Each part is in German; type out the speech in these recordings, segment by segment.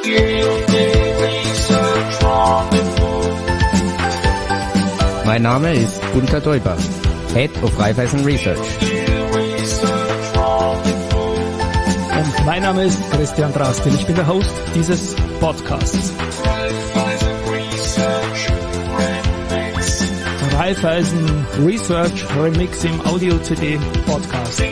Mein Name ist Gunther Däuber, Head of Raiffeisen Research. Und mein Name ist Christian Drastil, ich bin der Host dieses Podcasts. Raiffeisen Research Remix im Audio-CD Podcast.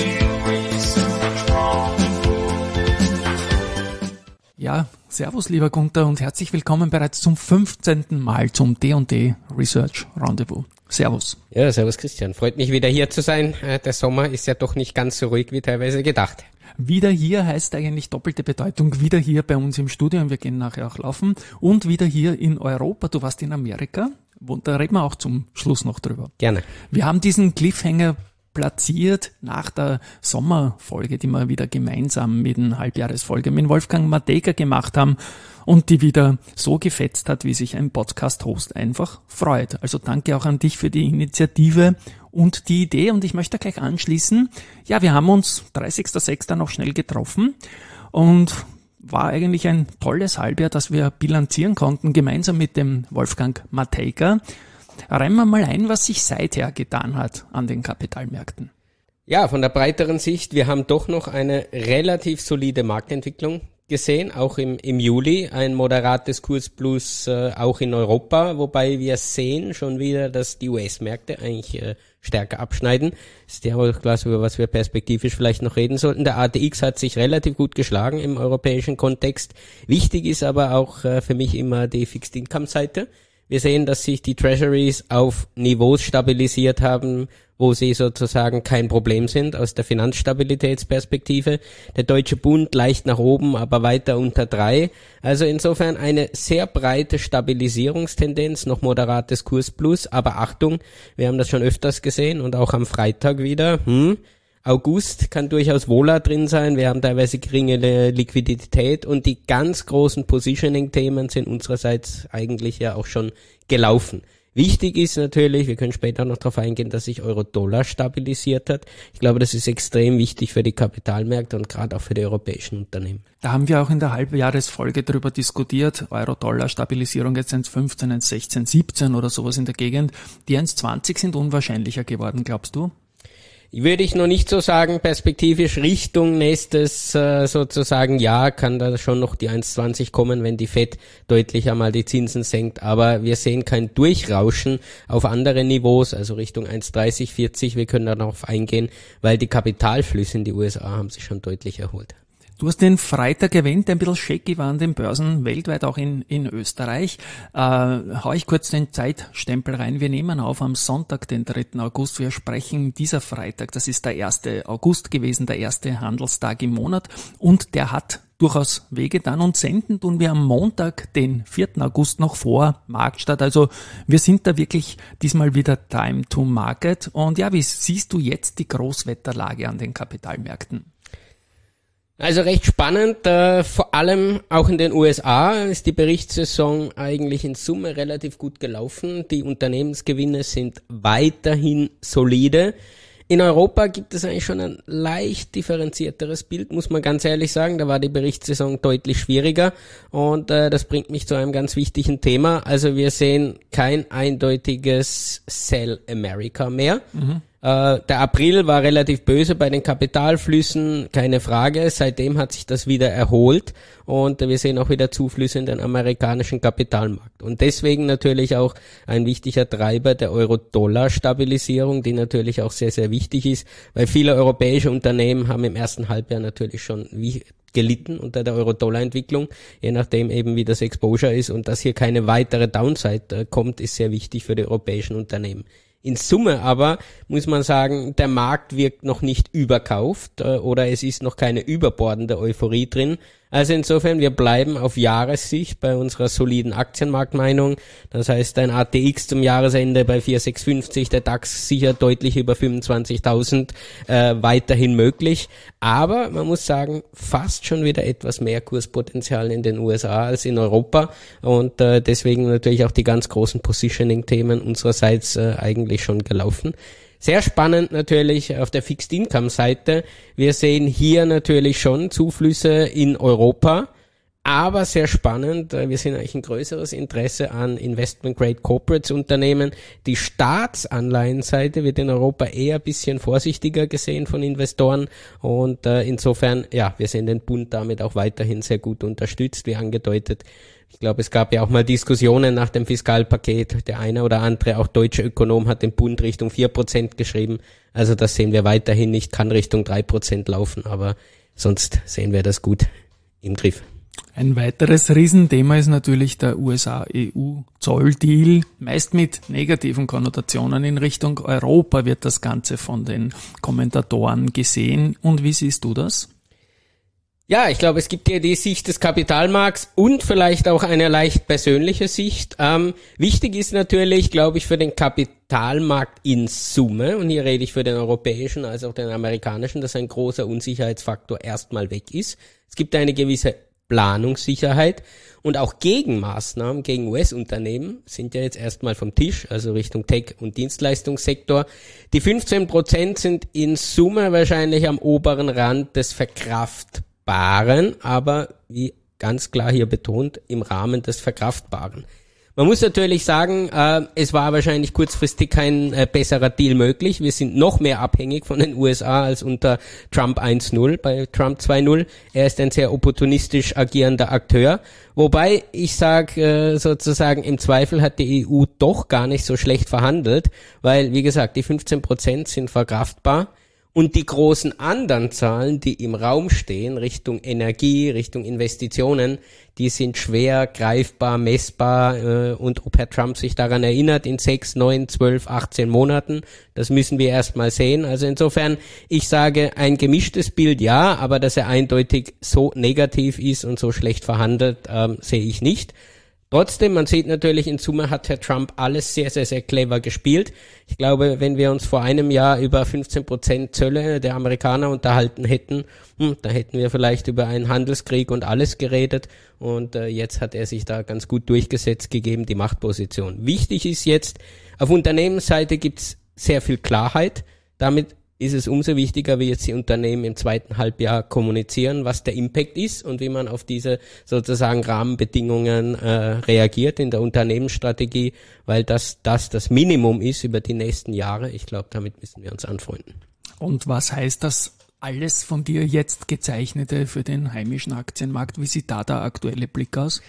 Ja, servus lieber Gunther und herzlich willkommen bereits zum 15. Mal zum D&D Research Rendezvous. Servus. Ja, servus Christian. Freut mich wieder hier zu sein. Der Sommer ist ja doch nicht ganz so ruhig wie teilweise gedacht. Wieder hier heißt eigentlich doppelte Bedeutung. Wieder hier bei uns im Studio und wir gehen nachher auch laufen. Und wieder hier in Europa. Du warst in Amerika. Da reden wir auch zum Schluss noch drüber. Gerne. Wir haben diesen Cliffhanger platziert nach der Sommerfolge, die wir wieder gemeinsam mit einer Halbjahresfolge mit Wolfgang Matejka gemacht haben und die wieder so gefetzt hat, wie sich ein Podcast-Host einfach freut. Also danke auch an dich für die Initiative und die Idee und ich möchte gleich anschließen. Ja, wir haben uns 30.06. noch schnell getroffen und war eigentlich ein tolles Halbjahr, das wir bilanzieren konnten, gemeinsam mit dem Wolfgang Matejka. Reihen wir mal ein, was sich seither getan hat an den Kapitalmärkten. Ja, von der breiteren Sicht, wir haben doch noch eine relativ solide Marktentwicklung gesehen, auch im Juli, ein moderates Kursplus auch in Europa, wobei wir sehen schon wieder, dass die US-Märkte eigentlich stärker abschneiden. Das ist ja auch klar, über was wir perspektivisch vielleicht noch reden sollten. Der ATX hat sich relativ gut geschlagen im europäischen Kontext. Wichtig ist aber auch für mich immer die Fixed-Income-Seite. Wir sehen, dass sich die Treasuries auf Niveaus stabilisiert haben, wo sie sozusagen kein Problem sind aus der Finanzstabilitätsperspektive. Der Deutsche Bund leicht nach oben, aber weiter unter 3. Also insofern eine sehr breite Stabilisierungstendenz, noch moderates Kursplus. Aber Achtung, wir haben das schon öfters gesehen und auch am Freitag wieder. August kann durchaus Vola drin sein, wir haben teilweise geringe Liquidität und die ganz großen Positioning-Themen sind unsererseits eigentlich ja auch schon gelaufen. Wichtig ist natürlich, wir können später noch darauf eingehen, dass sich Euro-Dollar stabilisiert hat. Ich glaube, das ist extrem wichtig für die Kapitalmärkte und gerade auch für die europäischen Unternehmen. Da haben wir auch in der Halbjahresfolge darüber diskutiert, Euro-Dollar-Stabilisierung jetzt 1,15, 1,16, 17 oder sowas in der Gegend. Die 1,20 sind unwahrscheinlicher geworden, glaubst du? Würde ich noch nicht so sagen, perspektivisch Richtung nächstes sozusagen Jahr kann da schon noch die 1,20 kommen, wenn die Fed deutlich einmal die Zinsen senkt, aber wir sehen kein Durchrauschen auf andere Niveaus, also Richtung 1,30, 40, wir können darauf eingehen, weil die Kapitalflüsse in die USA haben sich schon deutlich erholt. Du hast den Freitag erwähnt, der ein bisschen shaky war an den Börsen, weltweit auch in Österreich. Hau ich kurz den Zeitstempel rein. Wir nehmen auf am Sonntag, den 3. August. Wir sprechen dieser Freitag, das ist der 1. August gewesen, der erste Handelstag im Monat. Und der hat durchaus wehgetan und senden tun wir am Montag, den 4. August noch vor Marktstart. Also wir sind da wirklich diesmal wieder Time to Market. Und ja, wie siehst du jetzt die Großwetterlage an den Kapitalmärkten? Also recht spannend, vor allem auch in den USA ist die Berichtssaison eigentlich in Summe relativ gut gelaufen. Die Unternehmensgewinne sind weiterhin solide. In Europa gibt es eigentlich schon ein leicht differenzierteres Bild, muss man ganz ehrlich sagen. Da war die Berichtssaison deutlich schwieriger und das bringt mich zu einem ganz wichtigen Thema. Also wir sehen kein eindeutiges Sell America mehr. Der April war relativ böse bei den Kapitalflüssen, keine Frage. Seitdem hat sich das wieder erholt und wir sehen auch wieder Zuflüsse in den amerikanischen Kapitalmarkt. Und deswegen natürlich auch ein wichtiger Treiber der Euro-Dollar-Stabilisierung, die natürlich auch sehr, sehr wichtig ist, weil viele europäische Unternehmen haben im ersten Halbjahr natürlich schon gelitten unter der Euro-Dollar-Entwicklung, je nachdem eben wie das Exposure ist und dass hier keine weitere Downside kommt, ist sehr wichtig für die europäischen Unternehmen. In Summe aber muss man sagen, der Markt wirkt noch nicht überkauft oder es ist noch keine überbordende Euphorie drin. Also insofern, wir bleiben auf Jahressicht bei unserer soliden Aktienmarktmeinung. Das heißt, ein ATX zum Jahresende bei 4,650, der DAX sicher deutlich über 25.000, weiterhin möglich. Aber man muss sagen, fast schon wieder etwas mehr Kurspotenzial in den USA als in Europa. Und deswegen natürlich auch die ganz großen Positioning-Themen unsererseits eigentlich schon gelaufen. Sehr spannend natürlich auf der Fixed-Income-Seite. Wir sehen hier natürlich schon Zuflüsse in Europa, aber sehr spannend. Wir sind eigentlich ein größeres Interesse an Investment-Grade Corporates Unternehmen. Die Staatsanleihenseite wird in Europa eher ein bisschen vorsichtiger gesehen von Investoren und insofern, ja, wir sehen den Bund damit auch weiterhin sehr gut unterstützt, wie angedeutet. Ich glaube, es gab ja auch mal Diskussionen nach dem Fiskalpaket. Der eine oder andere, auch deutsche Ökonom, hat den Bund Richtung 4% geschrieben. Also das sehen wir weiterhin nicht, kann Richtung 3% laufen, aber sonst sehen wir das gut im Griff. Ein weiteres Riesenthema ist natürlich der USA-EU-Zolldeal. Meist mit negativen Konnotationen in Richtung Europa wird das Ganze von den Kommentatoren gesehen. Und wie siehst du das? Ja, ich glaube, es gibt hier die Sicht des Kapitalmarkts und vielleicht auch eine leicht persönliche Sicht. Wichtig ist natürlich, glaube ich, für den Kapitalmarkt in Summe, und hier rede ich für den europäischen als auch den amerikanischen, dass ein großer Unsicherheitsfaktor erstmal weg ist. Es gibt eine gewisse Planungssicherheit und auch Gegenmaßnahmen gegen US-Unternehmen sind ja jetzt erstmal vom Tisch, also Richtung Tech- und Dienstleistungssektor. Die 15% sind in Summe wahrscheinlich am oberen Rand des Verkraftbaren, aber wie ganz klar hier betont, im Rahmen des Verkraftbaren. Man muss natürlich sagen, es war wahrscheinlich kurzfristig kein besserer Deal möglich. Wir sind noch mehr abhängig von den USA als unter Trump 1.0, bei Trump 2.0. Er ist ein sehr opportunistisch agierender Akteur. Wobei ich sage sozusagen, im Zweifel hat die EU doch gar nicht so schlecht verhandelt, weil, wie gesagt, die 15% sind verkraftbar. Und die großen anderen Zahlen, die im Raum stehen, Richtung Energie, Richtung Investitionen, die sind schwer greifbar, messbar. Und ob Herr Trump sich daran erinnert, in 6, 9, 12, 18 Monaten, das müssen wir erstmal sehen. Also insofern, ich sage, ein gemischtes Bild ja, aber dass er eindeutig so negativ ist und so schlecht verhandelt, sehe ich nicht. Trotzdem, man sieht natürlich, in Summe hat Herr Trump alles sehr, sehr, sehr clever gespielt. Ich glaube, wenn wir uns vor einem Jahr über 15% Zölle der Amerikaner unterhalten hätten, da hätten wir vielleicht über einen Handelskrieg und alles geredet. Und jetzt hat er sich da ganz gut durchgesetzt, gegeben die Machtposition. Wichtig ist jetzt, auf Unternehmensseite gibt's sehr viel Klarheit. Damit ist es umso wichtiger, wie jetzt die Unternehmen im zweiten Halbjahr kommunizieren, was der Impact ist und wie man auf diese sozusagen Rahmenbedingungen reagiert in der Unternehmensstrategie, weil das Minimum ist über die nächsten Jahre. Ich glaube, damit müssen wir uns anfreunden. Und was heißt das alles von dir jetzt Gezeichnete für den heimischen Aktienmarkt? Wie sieht da der aktuelle Blick aus?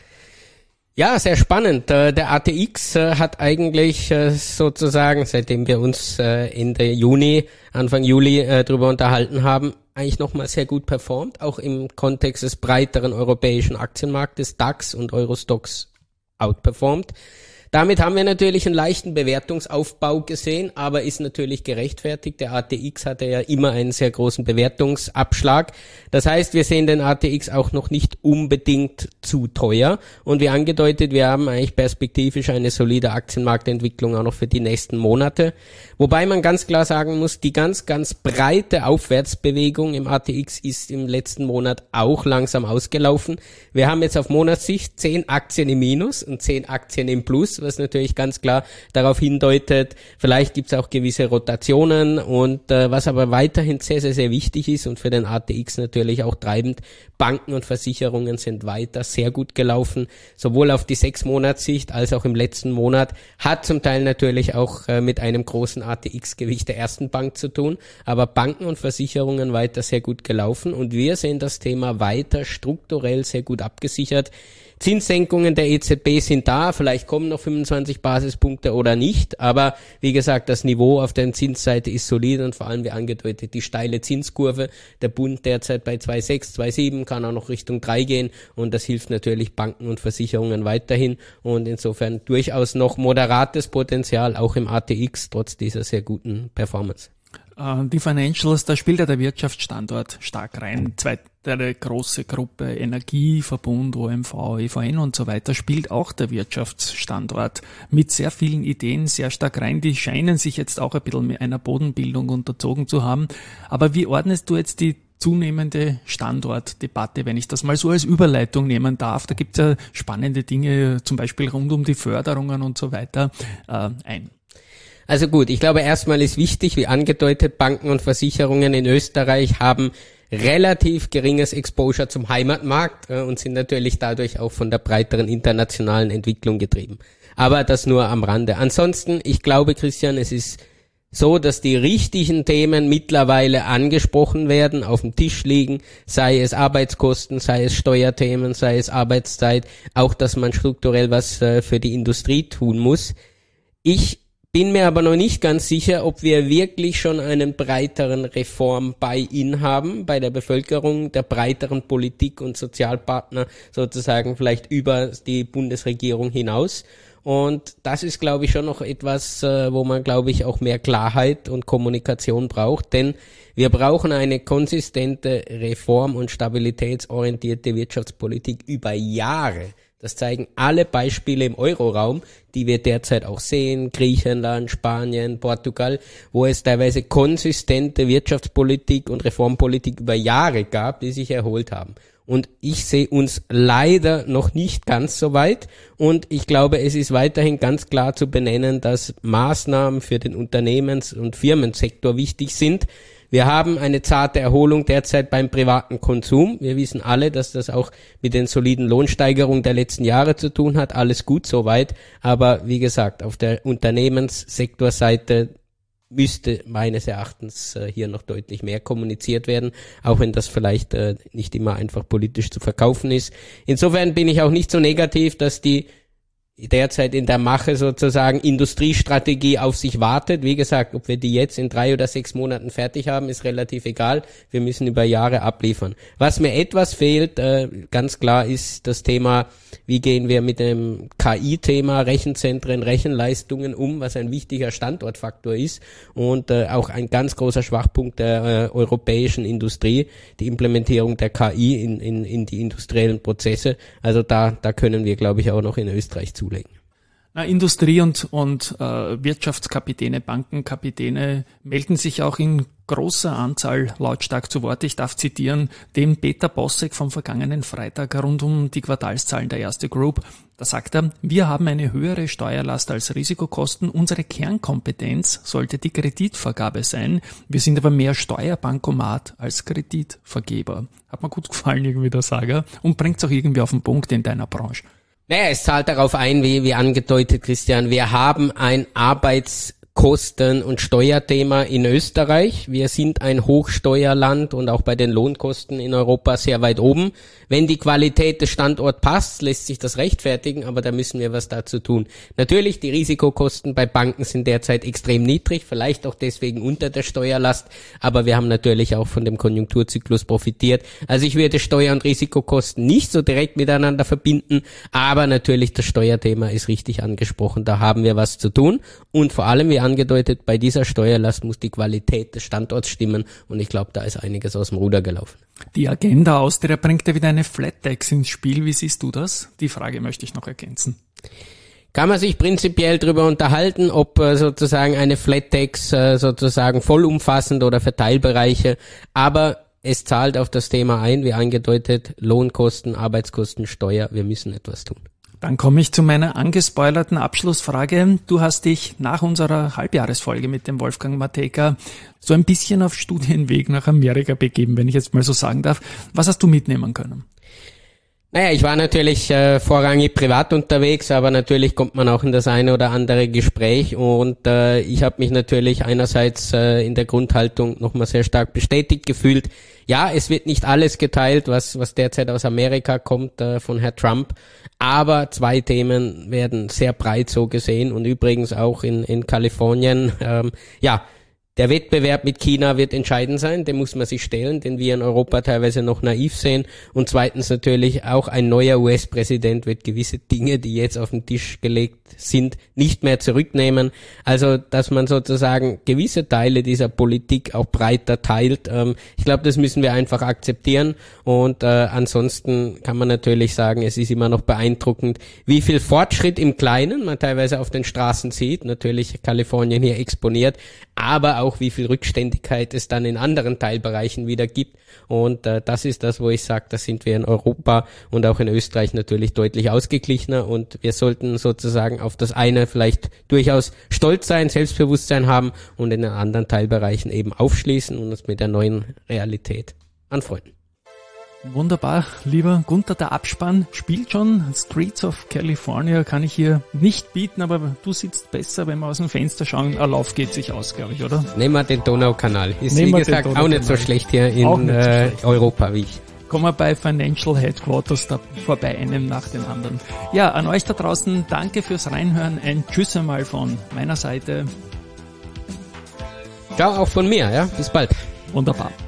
Ja, sehr spannend. Der ATX hat eigentlich sozusagen, seitdem wir uns Ende Juni, Anfang Juli drüber unterhalten haben, eigentlich nochmal sehr gut performt, auch im Kontext des breiteren europäischen Aktienmarktes, DAX und Eurostoxx outperformt. Damit haben wir natürlich einen leichten Bewertungsaufbau gesehen, aber ist natürlich gerechtfertigt. Der ATX hatte ja immer einen sehr großen Bewertungsabschlag. Das heißt, wir sehen den ATX auch noch nicht unbedingt zu teuer. Und wie angedeutet, wir haben eigentlich perspektivisch eine solide Aktienmarktentwicklung auch noch für die nächsten Monate. Wobei man ganz klar sagen muss, die ganz, ganz breite Aufwärtsbewegung im ATX ist im letzten Monat auch langsam ausgelaufen. Wir haben jetzt auf Monatssicht 10 Aktien im Minus und 10 Aktien im Plus, was natürlich ganz klar darauf hindeutet, vielleicht gibt es auch gewisse Rotationen und was aber weiterhin sehr, sehr, sehr wichtig ist und für den ATX natürlich auch treibend, Banken und Versicherungen sind weiter sehr gut gelaufen, sowohl auf die 6-Monatssicht als auch im letzten Monat, hat zum Teil natürlich auch mit einem großen ATX-Gewicht der ersten Bank zu tun, aber Banken und Versicherungen weiter sehr gut gelaufen und wir sehen das Thema weiter strukturell sehr gut abgesichert. Zinssenkungen der EZB sind da, vielleicht kommen noch 25 Basispunkte oder nicht, aber wie gesagt, das Niveau auf der Zinsseite ist solide und vor allem wie angedeutet die steile Zinskurve. Der Bund derzeit bei 2,6, 2,7, kann auch noch Richtung 3 gehen und das hilft natürlich Banken und Versicherungen weiterhin und insofern durchaus noch moderates Potenzial auch im ATX trotz dieser sehr guten Performance. Die Financials, da spielt ja der Wirtschaftsstandort stark rein. Zweite große Gruppe, Energieverbund, OMV, EVN und so weiter, spielt auch der Wirtschaftsstandort mit sehr vielen Ideen sehr stark rein. Die scheinen sich jetzt auch ein bisschen mit einer Bodenbildung unterzogen zu haben. Aber wie ordnest du jetzt die zunehmende Standortdebatte, wenn ich das mal so als Überleitung nehmen darf? Da gibt es ja spannende Dinge, zum Beispiel rund um die Förderungen und so weiter, ein. Also gut, ich glaube erstmal ist wichtig, wie angedeutet, Banken und Versicherungen in Österreich haben relativ geringes Exposure zum Heimatmarkt und sind natürlich dadurch auch von der breiteren internationalen Entwicklung getrieben. Aber das nur am Rande. Ansonsten, ich glaube, Christian, es ist so, dass die richtigen Themen mittlerweile angesprochen werden, auf dem Tisch liegen, sei es Arbeitskosten, sei es Steuerthemen, sei es Arbeitszeit, auch dass man strukturell was für die Industrie tun muss. Ich bin mir aber noch nicht ganz sicher, ob wir wirklich schon einen breiteren Reform-Buy-in haben bei der Bevölkerung, der breiteren Politik und Sozialpartner sozusagen vielleicht über die Bundesregierung hinaus. Und das ist, glaube ich, schon noch etwas, wo man, glaube ich, auch mehr Klarheit und Kommunikation braucht, denn wir brauchen eine konsistente reform- und stabilitätsorientierte Wirtschaftspolitik über Jahre. Das zeigen alle Beispiele im Euroraum, die wir derzeit auch sehen, Griechenland, Spanien, Portugal, wo es teilweise konsistente Wirtschaftspolitik und Reformpolitik über Jahre gab, die sich erholt haben. Und ich sehe uns leider noch nicht ganz so weit. Und ich glaube, es ist weiterhin ganz klar zu benennen, dass Maßnahmen für den Unternehmens- und Firmensektor wichtig sind. Wir haben eine zarte Erholung derzeit beim privaten Konsum. Wir wissen alle, dass das auch mit den soliden Lohnsteigerungen der letzten Jahre zu tun hat. Alles gut soweit. Aber wie gesagt, auf der Unternehmenssektorseite müsste meines Erachtens hier noch deutlich mehr kommuniziert werden, auch wenn das vielleicht nicht immer einfach politisch zu verkaufen ist. Insofern bin ich auch nicht so negativ, dass die derzeit in der Mache sozusagen Industriestrategie auf sich wartet. Wie gesagt, ob wir die jetzt in 3 oder 6 Monaten fertig haben, ist relativ egal. Wir müssen über Jahre abliefern. Was mir etwas fehlt, ganz klar, ist das Thema, wie gehen wir mit dem KI-Thema, Rechenzentren, Rechenleistungen um, was ein wichtiger Standortfaktor ist und auch ein ganz großer Schwachpunkt der europäischen Industrie, die Implementierung der KI in die industriellen Prozesse. Also da können wir, glaube ich, auch noch in Österreich zulegen. Industrie und Wirtschaftskapitäne, Bankenkapitäne melden sich auch in großer Anzahl lautstark zu Wort. Ich darf zitieren den Peter Bossek vom vergangenen Freitag rund um die Quartalszahlen der Erste Group. Da sagt er, wir haben eine höhere Steuerlast als Risikokosten. Unsere Kernkompetenz sollte die Kreditvergabe sein. Wir sind aber mehr Steuerbankomat als Kreditvergeber. Hat mir gut gefallen, irgendwie der Sager, und bringt es auch irgendwie auf den Punkt in deiner Branche. Naja, es zahlt darauf ein, wie angedeutet, Christian. Wir haben ein Arbeitskosten- und Steuerthema in Österreich. Wir sind ein Hochsteuerland und auch bei den Lohnkosten in Europa sehr weit oben. Wenn die Qualität des Standorts passt, lässt sich das rechtfertigen, aber da müssen wir was dazu tun. Natürlich, die Risikokosten bei Banken sind derzeit extrem niedrig, vielleicht auch deswegen unter der Steuerlast, aber wir haben natürlich auch von dem Konjunkturzyklus profitiert. Also ich würde Steuer- und Risikokosten nicht so direkt miteinander verbinden, aber natürlich das Steuerthema ist richtig angesprochen, da haben wir was zu tun und vor allem, wie angedeutet, bei dieser Steuerlast muss die Qualität des Standorts stimmen und ich glaube, da ist einiges aus dem Ruder gelaufen. Die Agenda Austria bringt ja wieder eine Flat Tax ins Spiel. Wie siehst du das? Die Frage möchte ich noch ergänzen. Kann man sich prinzipiell darüber unterhalten, ob sozusagen eine Flat Tax sozusagen vollumfassend oder für Teilbereiche, aber es zahlt auf das Thema ein, wie angedeutet, Lohnkosten, Arbeitskosten, Steuer, wir müssen etwas tun. Dann komme ich zu meiner angespoilerten Abschlussfrage. Du hast dich nach unserer Halbjahresfolge mit dem Wolfgang Matejka so ein bisschen auf Studienweg nach Amerika begeben, wenn ich jetzt mal so sagen darf. Was hast du mitnehmen können? Naja, ich war natürlich vorrangig privat unterwegs, aber natürlich kommt man auch in das eine oder andere Gespräch und ich habe mich natürlich einerseits in der Grundhaltung nochmal sehr stark bestätigt gefühlt. Ja, es wird nicht alles geteilt, was derzeit aus Amerika kommt von Herrn Trump, aber 2 Themen werden sehr breit so gesehen und übrigens auch in Kalifornien, der Wettbewerb mit China wird entscheidend sein, den muss man sich stellen, den wir in Europa teilweise noch naiv sehen. Und zweitens natürlich auch ein neuer US-Präsident wird gewisse Dinge, die jetzt auf den Tisch gelegt sind, nicht mehr zurücknehmen. Also, dass man sozusagen gewisse Teile dieser Politik auch breiter teilt. Ich glaube, das müssen wir einfach akzeptieren. Und ansonsten kann man natürlich sagen, es ist immer noch beeindruckend, wie viel Fortschritt im Kleinen man teilweise auf den Straßen sieht. Natürlich Kalifornien hier exponiert, aber auch wie viel Rückständigkeit es dann in anderen Teilbereichen wieder gibt. Und das ist das, wo ich sage, da sind wir in Europa und auch in Österreich natürlich deutlich ausgeglichener und wir sollten sozusagen auf das eine vielleicht durchaus stolz sein, Selbstbewusstsein haben und in den anderen Teilbereichen eben aufschließen und uns mit der neuen Realität an Freunden. Wunderbar, lieber Gunther, der Abspann spielt schon. Streets of California kann ich hier nicht bieten, aber du sitzt besser, wenn wir aus dem Fenster schauen. Ein Lauf geht sich aus, glaube ich, oder? Nehmen wir den Donaukanal. Ist wie gesagt auch nicht so schlecht hier in Europa wie ich. Kommen wir bei Financial Headquarters da vorbei, einem nach dem anderen. Ja, an euch da draußen, danke fürs Reinhören. Ein Tschüss einmal von meiner Seite. Ciao, auch von mir, ja. Bis bald. Wunderbar.